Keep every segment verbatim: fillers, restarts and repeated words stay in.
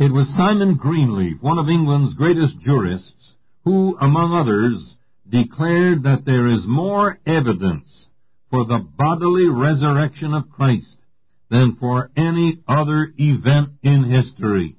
It was Simon Greenleaf, one of England's greatest jurists, who, among others, declared that there is more evidence for the bodily resurrection of Christ than for any other event in history.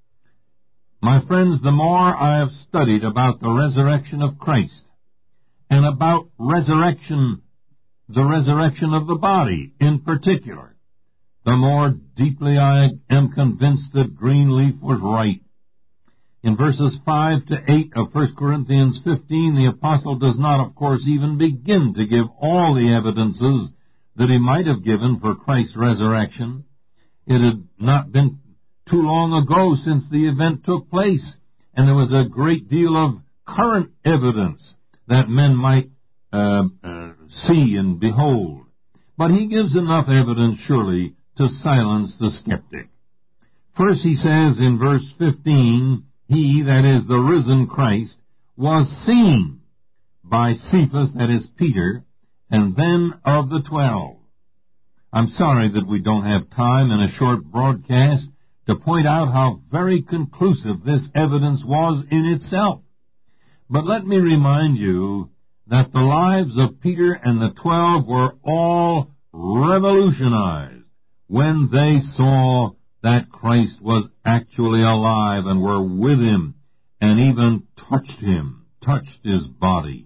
My friends, the more I have studied about the resurrection of Christ, and about resurrection, the resurrection of the body in particular, the more deeply I am convinced that Greenleaf was right. In verses five to eight of First Corinthians fifteen, the apostle does not, of course, even begin to give all the evidences that he might have given for Christ's resurrection. It had not been too long ago since the event took place, and there was a great deal of current evidence that men might uh, uh, see and behold. But he gives enough evidence, surely, to silence the skeptic. First he says in verse fifteen, he, that is the risen Christ, was seen by Cephas, that is Peter, and then of the twelve. I'm sorry that we don't have time in a short broadcast to point out how very conclusive this evidence was in itself. But let me remind you that the lives of Peter and the twelve were all revolutionized when they saw that Christ was actually alive and were with him and even touched him, touched his body.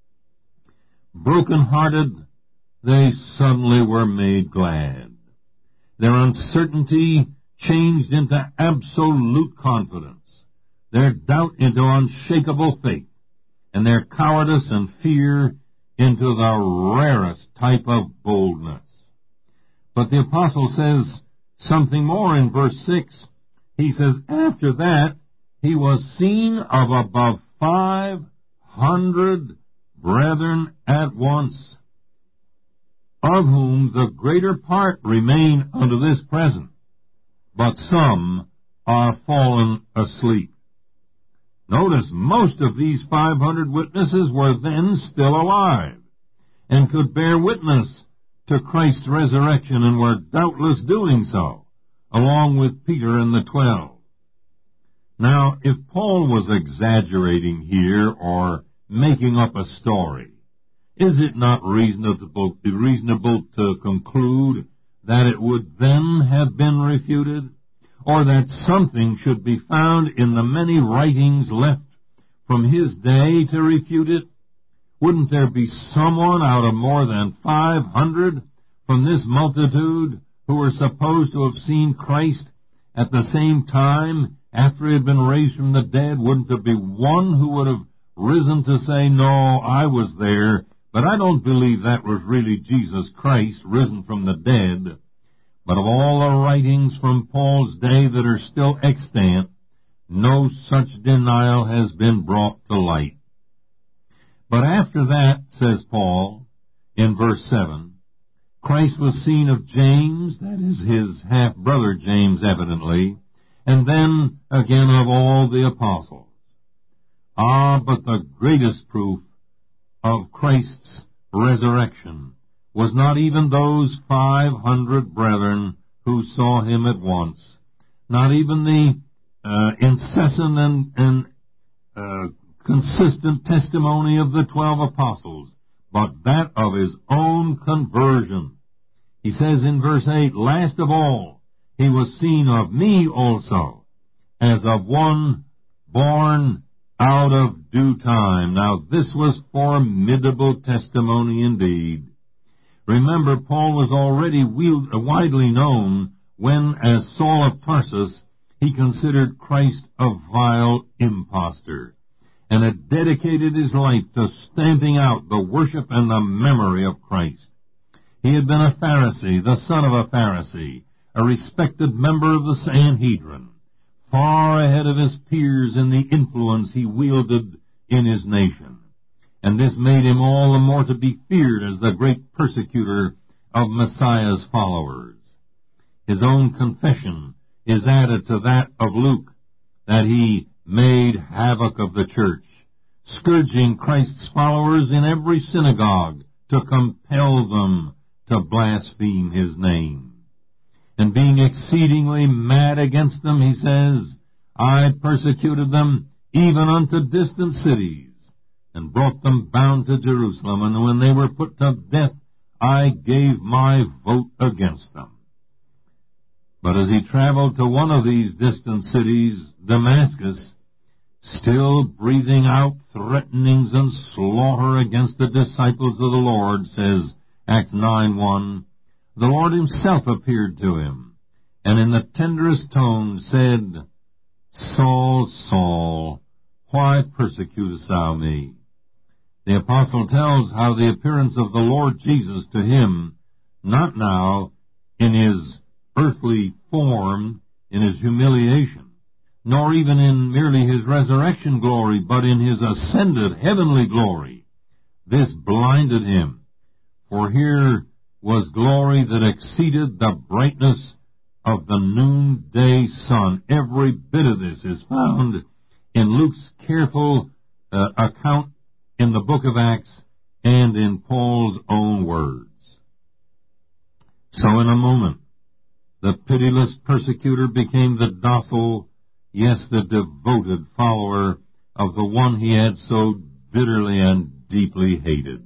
Broken-hearted, they suddenly were made glad. Their uncertainty changed into absolute confidence, their doubt into unshakable faith, and their cowardice and fear into the rarest type of boldness. But the apostle says something more in verse six. He says, after that, he was seen of above five hundred brethren at once, of whom the greater part remain unto this present, but some are fallen asleep. Notice, most of these five hundred witnesses were then still alive, and could bear witness to Christ's resurrection, and were doubtless doing so, along with Peter and the twelve. Now, if Paul was exaggerating here or making up a story, is it not reasonable, reasonable to conclude that it would then have been refuted, or that something should be found in the many writings left from his day to refute it? Wouldn't there be someone out of more than five hundred from this multitude who were supposed to have seen Christ at the same time after he had been raised from the dead? Wouldn't there be one who would have risen to say, no, I was there, but I don't believe that was really Jesus Christ risen from the dead? But of all the writings from Paul's day that are still extant, no such denial has been brought to light. But after that, says Paul, in verse seven, Christ was seen of James, that is his half-brother James evidently, and then again of all the apostles. Ah, but the greatest proof of Christ's resurrection was not even those five hundred brethren who saw him at once, not even the uh, incessant and, and uh, consistent testimony of the twelve apostles, but that of his own conversion. He says in verse eight, last of all, he was seen of me also, as of one born out of due time. Now this was formidable testimony indeed. Remember, Paul was already widely known when, as Saul of Tarsus, he considered Christ a vile impostor, and had dedicated his life to stamping out the worship and the memory of Christ. He had been a Pharisee, the son of a Pharisee, a respected member of the Sanhedrin, far ahead of his peers in the influence he wielded in his nation. And this made him all the more to be feared as the great persecutor of Messiah's followers. His own confession is added to that of Luke, that he made havoc of the church, scourging Christ's followers in every synagogue to compel them to blaspheme his name. And being exceedingly mad against them, he says, I persecuted them even unto distant cities, and brought them bound to Jerusalem, and when they were put to death, I gave my vote against them. But as he traveled to one of these distant cities, Damascus, still breathing out threatenings and slaughter against the disciples of the Lord, says Acts nine one, the Lord himself appeared to him, and in the tenderest tone said, Saul, Saul, why persecutest thou me? The apostle tells how the appearance of the Lord Jesus to him, not now in his earthly form, in his humiliation, nor even in merely his resurrection glory, but in his ascended heavenly glory, this blinded him. For here was glory that exceeded the brightness of the noonday sun. Every bit of this is found in Luke's careful uh, account in the book of Acts and in Paul's own words. So in a moment, the pitiless persecutor became the docile, yes, the devoted follower of the one he had so bitterly and deeply hated.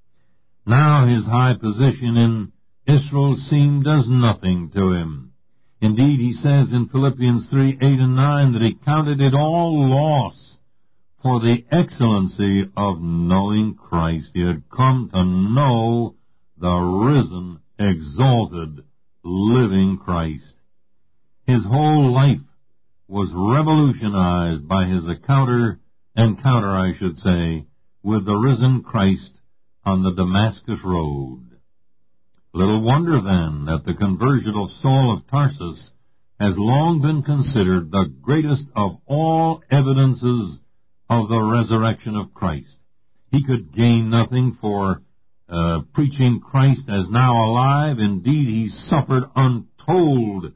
Now his high position in Israel seemed as nothing to him. Indeed, he says in Philippians three, eight and nine that he counted it all loss for the excellency of knowing Christ. He had come to know the risen, exalted, living Christ. His whole life was revolutionized by his encounter, encounter, I should say, with the risen Christ on the Damascus road. Little wonder, then, that the conversion of Saul of Tarsus has long been considered the greatest of all evidences of the resurrection of Christ. He could gain nothing for uh, preaching Christ as now alive. Indeed, he suffered untold,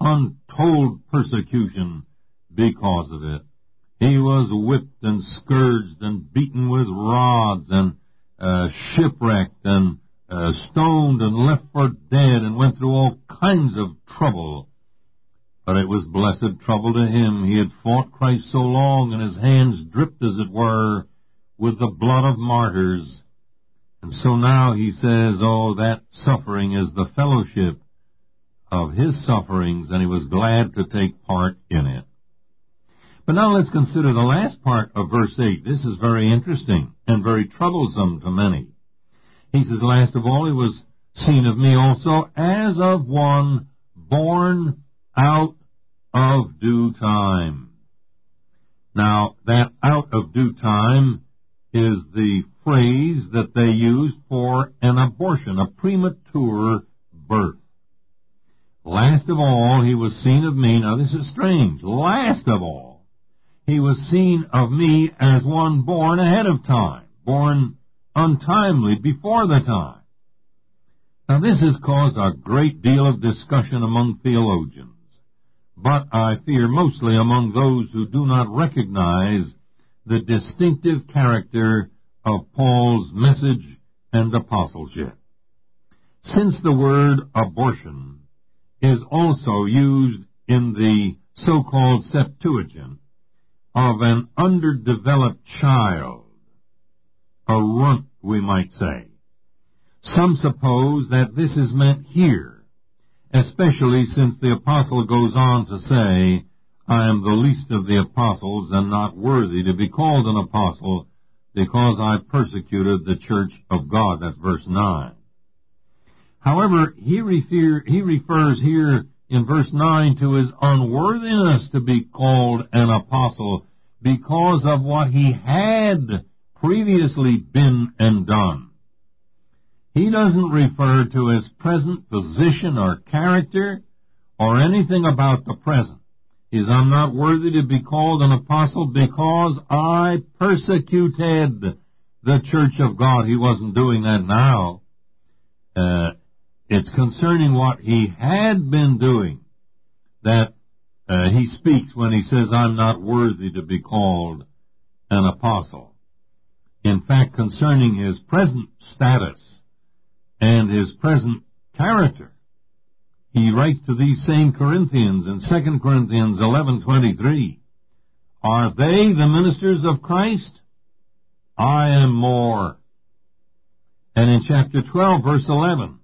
untold persecution because of it. He was whipped and scourged and beaten with rods and uh, shipwrecked and uh, stoned and left for dead and went through all kinds of trouble. But it was blessed trouble to him. He had fought Christ so long, and his hands dripped, as it were, with the blood of martyrs. And so now he says, oh, that suffering is the fellowship of his sufferings, and he was glad to take part in it. But now let's consider the last part of verse eight. This is very interesting and very troublesome to many. He says, last of all, he was seen of me also as of one born out of due time. Now, that out of due time is the phrase that they used for an abortion, a premature birth. Last of all, he was seen of me. Now, this is strange. Last of all, he was seen of me as one born ahead of time, born untimely, before the time. Now, this has caused a great deal of discussion among theologians, but I fear mostly among those who do not recognize the distinctive character of Paul's message and apostleship. Since the word abortion is also used in the so-called Septuagint of an underdeveloped child, a runt, we might say, some suppose that this is meant here, especially since the apostle goes on to say, I am the least of the apostles and not worthy to be called an apostle because I persecuted the church of God. That's verse nine. However, he, refer, he refers here in verse nine to his unworthiness to be called an apostle because of what he had previously been and done. He doesn't refer to his present position or character or anything about the present. He says, I'm not worthy to be called an apostle because I persecuted the church of God. He wasn't doing that now. Uh, it's concerning what he had been doing that uh, he speaks when he says, I'm not worthy to be called an apostle. In fact, concerning his present status and his present character, he writes to these same Corinthians in Second Corinthians eleven twenty-three, Are they the ministers of Christ? I am more. And in chapter twelve, verse eleven,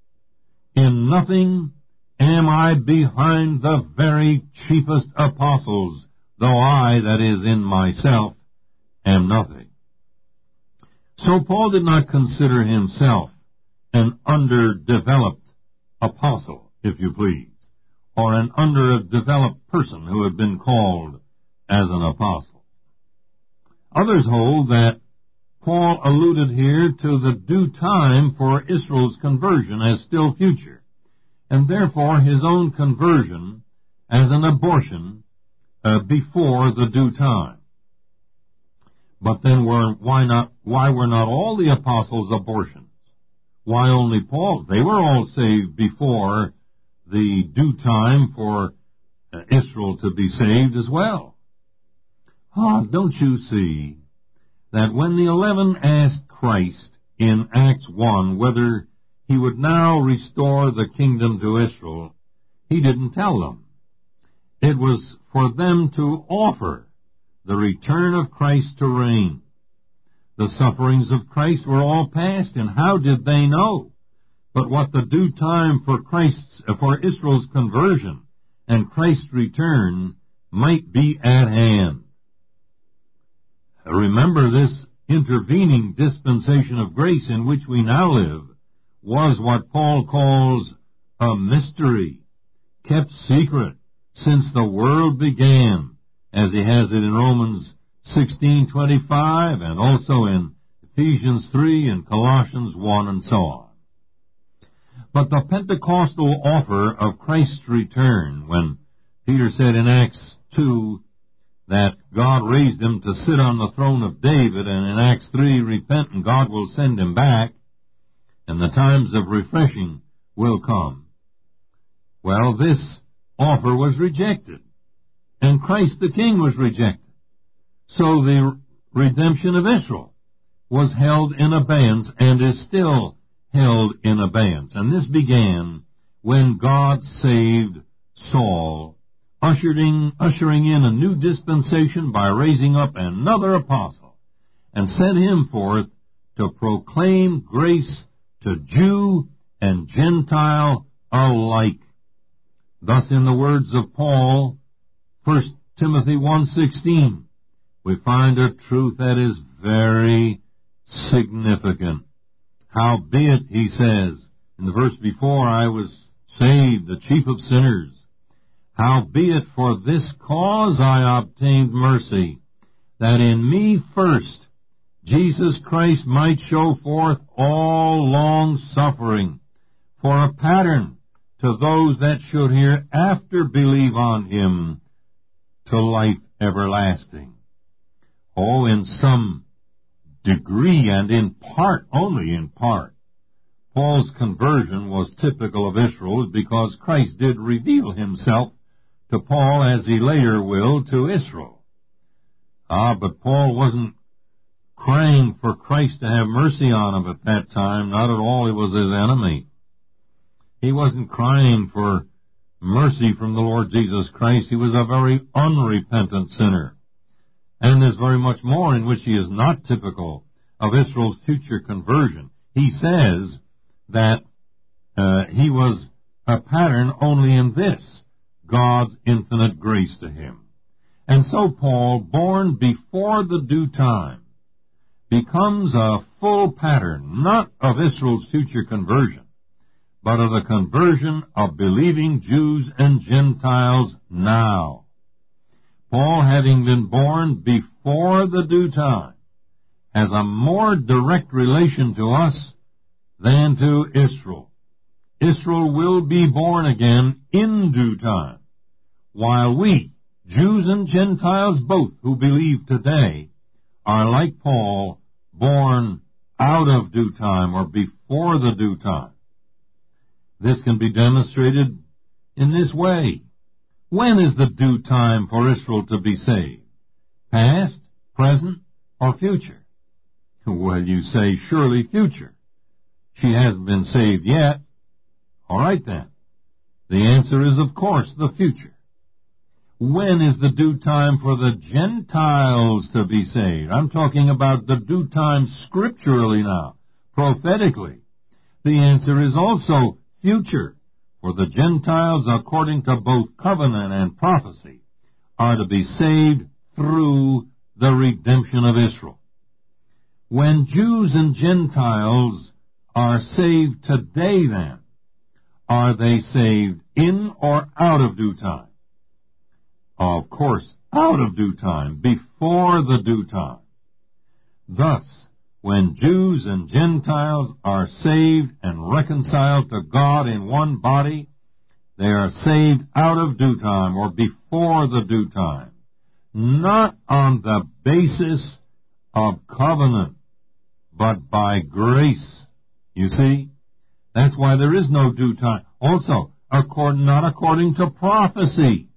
in nothing am I behind the very chiefest apostles, though I, that is, in myself, am nothing. So Paul did not consider himself an underdeveloped apostle, if you please, or an underdeveloped person who had been called as an apostle. Others hold that Paul alluded here to the due time for Israel's conversion as still future, and therefore his own conversion as an abortion uh, before the due time. But then were, why not? Why were not all the apostles abortions? Why only Paul? They were all saved before the due time for uh, Israel to be saved as well. Ah, don't you see that when the eleven asked Christ in Acts one whether he would now restore the kingdom to Israel, he didn't tell them. It was for them to offer the return of Christ to reign. The sufferings of Christ were all past, and how did they know but what the due time for Christ's, for Israel's conversion and Christ's return might be at hand? Remember, this intervening dispensation of grace in which we now live was what Paul calls a mystery, kept secret since the world began, as he has it in Romans sixteen twenty-five and also in Ephesians three and Colossians one and so on. But the Pentecostal offer of Christ's return, when Peter said in Acts two that God raised him to sit on the throne of David, and in Acts three, repent and God will send him back, and the times of refreshing will come. Well, this offer was rejected, and Christ the King was rejected. So the redemption of Israel was held in abeyance and is still held in abeyance. And this began when God saved Saul, ushering, ushering in a new dispensation by raising up another apostle, and sent him forth to proclaim grace to Jew and Gentile alike. Thus, in the words of Paul, First Timothy one sixteen, we find a truth that is very significant. Howbeit, he says, in the verse before, I was saved, the chief of sinners. Howbeit, for this cause I obtained mercy, that in me first Jesus Christ might show forth all long suffering, for a pattern to those that should hereafter believe on him to life everlasting. Oh, in some degree and in part, only in part, Paul's conversion was typical of Israel's, because Christ did reveal himself to Paul as he later will to Israel. Ah, but Paul wasn't crying for Christ to have mercy on him at that time. Not at all. He was his enemy. He wasn't crying for mercy from the Lord Jesus Christ. He was a very unrepentant sinner. And there's very much more in which he is not typical of Israel's future conversion. He says that uh, he was a pattern only in this, God's infinite grace to him. And so Paul, born before the due time, becomes a full pattern, not of Israel's future conversion, but of the conversion of believing Jews and Gentiles now. Paul, having been born before the due time, has a more direct relation to us than to Israel. Israel will be born again in due time, while we, Jews and Gentiles both who believe today, are like Paul, born out of due time or before the due time. This can be demonstrated in this way. When is the due time for Israel to be saved? Past, present, or future? Well, you say, surely future. She hasn't been saved yet. All right, then. The answer is, of course, the future. When is the due time for the Gentiles to be saved? I'm talking about the due time scripturally now, prophetically. The answer is also future, for the Gentiles, according to both covenant and prophecy, are to be saved through the redemption of Israel. When Jews and Gentiles are saved today, then, are they saved in or out of due time? Of course, out of due time, before the due time. Thus, when Jews and Gentiles are saved and reconciled to God in one body, they are saved out of due time or before the due time, not on the basis of covenant, but by grace. You see? That's why there is no due time. Also, according, not according to prophecy,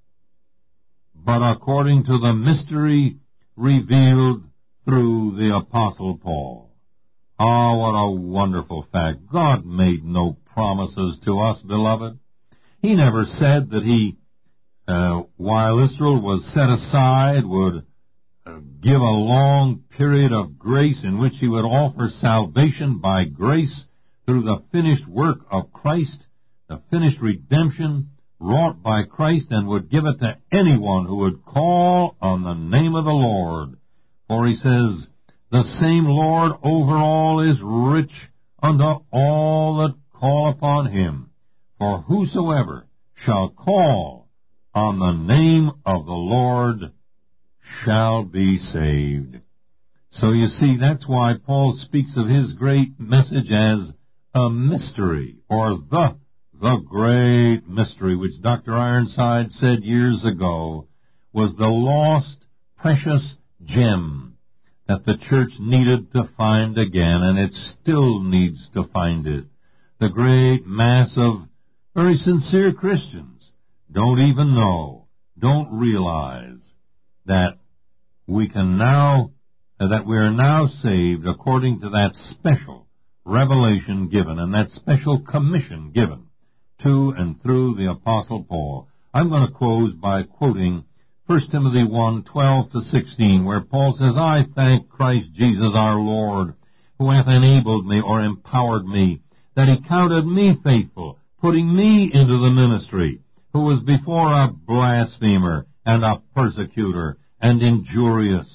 but according to the mystery revealed through the Apostle Paul. Oh, what a wonderful fact. God made no promises to us, beloved. He never said that he, uh, while Israel was set aside, would uh, give a long period of grace in which he would offer salvation by grace through the finished work of Christ, the finished redemption wrought by Christ, and would give it to anyone who would call on the name of the Lord. For he says, the same Lord over all is rich unto all that call upon him. For whosoever shall call on the name of the Lord shall be saved. So you see, that's why Paul speaks of his great message as a mystery, or the, the great mystery, which Doctor Ironside said years ago was the lost, precious gem that the church needed to find again, and it still needs to find it. The great mass of very sincere Christians don't even know, don't realize that we can now, that we are now saved according to that special revelation given and that special commission given to and through the Apostle Paul. I'm going to close by quoting First Timothy one, twelve to sixteen, where Paul says, I thank Christ Jesus our Lord, who hath enabled me or empowered me, that he counted me faithful, putting me into the ministry, who was before a blasphemer and a persecutor and injurious.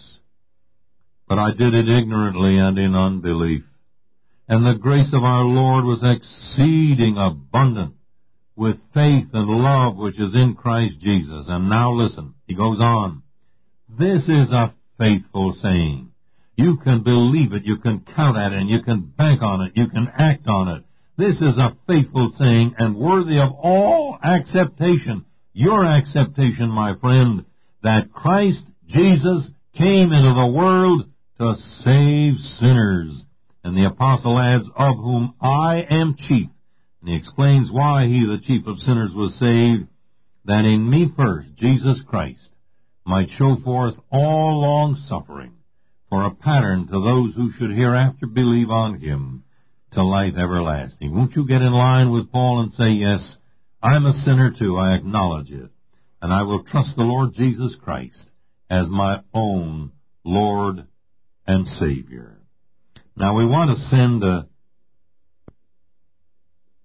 But I did it ignorantly and in unbelief. And the grace of our Lord was exceeding abundant with faith and love which is in Christ Jesus. And now listen, he goes on. This is a faithful saying. You can believe it, you can count at it, and you can bank on it, you can act on it. This is a faithful saying and worthy of all acceptation. Your acceptation, my friend, that Christ Jesus came into the world to save sinners. And the apostle adds, of whom I am chief. And he explains why he, the chief of sinners, was saved, that in me first, Jesus Christ, might show forth all long suffering, for a pattern to those who should hereafter believe on him, to life everlasting. Won't you get in line with Paul and say, yes, I'm a sinner too, I acknowledge it, and I will trust the Lord Jesus Christ as my own Lord and Savior. Now we want to send a